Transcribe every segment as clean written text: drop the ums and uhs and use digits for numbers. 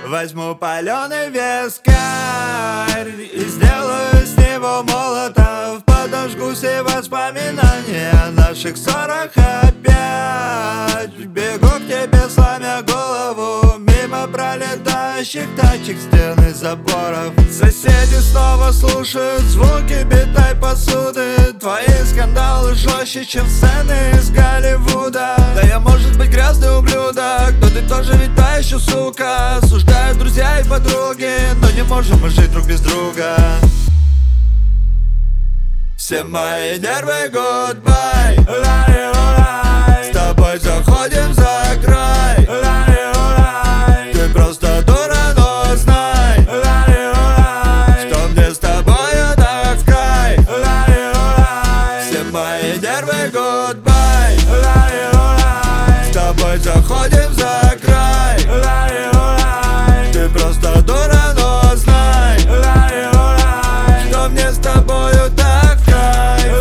Возьму паленый вискарь и сделаю с него молотов. Подожгу все воспоминания о наших ссорах опять. Бегу к тебе, сломя голову, мимо пролетающих тачек, стены заборов. Соседи снова слушают звуки битой посуды. Твои скандалы жестче, чем сцены из Голливуда. Да я, может быть, грязный ублюдок, но ты тоже ведь та еще сука. Осуждают друзья и подруги, но не можем мы жить друг без друга. Все мои нервы goodbye. С тобой заходим за край. Ты просто дура, но знай, что мне с тобою так в кайф. Все мои нервы goodbye. С тобой заходим за край. Ты просто дура, но знай, что мне с тобою так в кайф.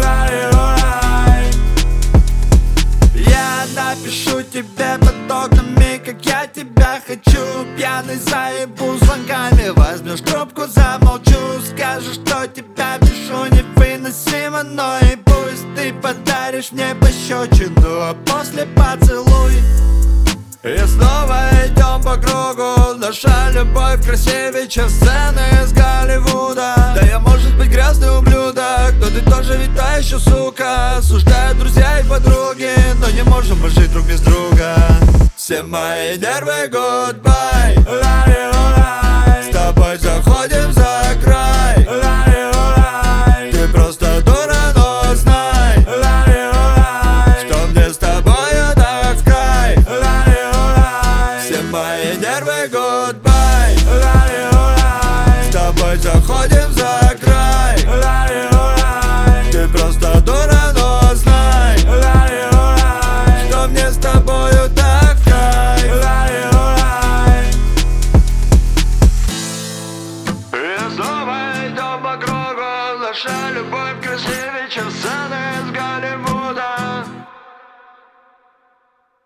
Я напишу тебе под окнами, как я тебя хочу. Пьяный заебу звонками, возьмешь трубку, замолчу. Скажешь, что тебя пишу невыносимо, но и пусть ты подаришь мне пощечину, а после поцелуй. И снова идем по кругу. Наша любовь красивее, чем сцены из Голливуда. Да я, может быть, грязный ублюдок, но ты тоже ведь та еще сука. Осуждают друзья и подруги, но не можем мы жить друг без друга. Все мои нервы goodbye. С тобой заходим за край. Ты просто дура, но знай, что мне с тобою так в кайф. Все мои нервы goodbye. С тобой заходим за край. Ты просто дура, но знай, что мне с тобою так в кайф. И снова идем по кругу. Наша любовь красивее, чем сцены